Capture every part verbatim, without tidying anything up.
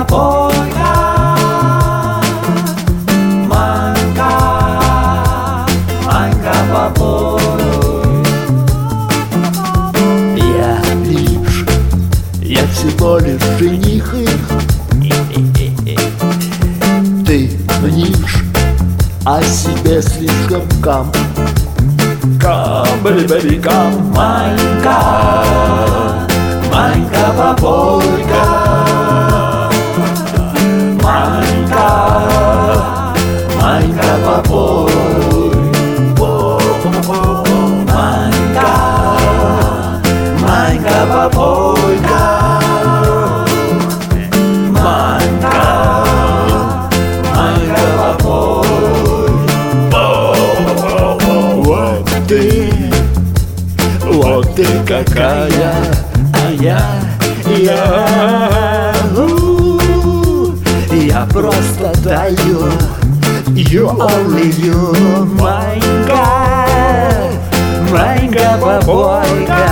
попойка, Манька, Манька, попой. Я лишь, я всего лишь жених их. Ты мнишь о себе слишком кам. Кам, бэби, кам. Манька, Манька, попойка, Манька, Манька, попой. Манька, Манька, попойка, Манька, Манька, попой. Вот ты, вот ты какая, а я, я, у, я просто даю, you only you, Манька, Манька, попойка,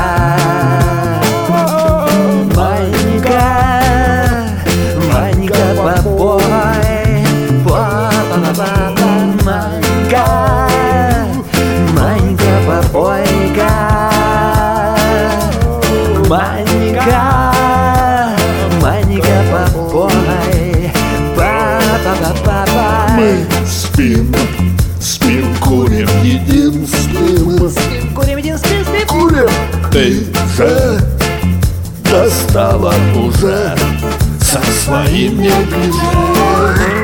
Манька, Манька, попой, па-па-па-па, Манька, Манька, попойка, Манька, Манька, попой, па-па-па-па-па. Мы спим, спим, курим, едим, спим, спим, курим, едим, спим, спим, курим. Ты же достала уже со своим неглиже.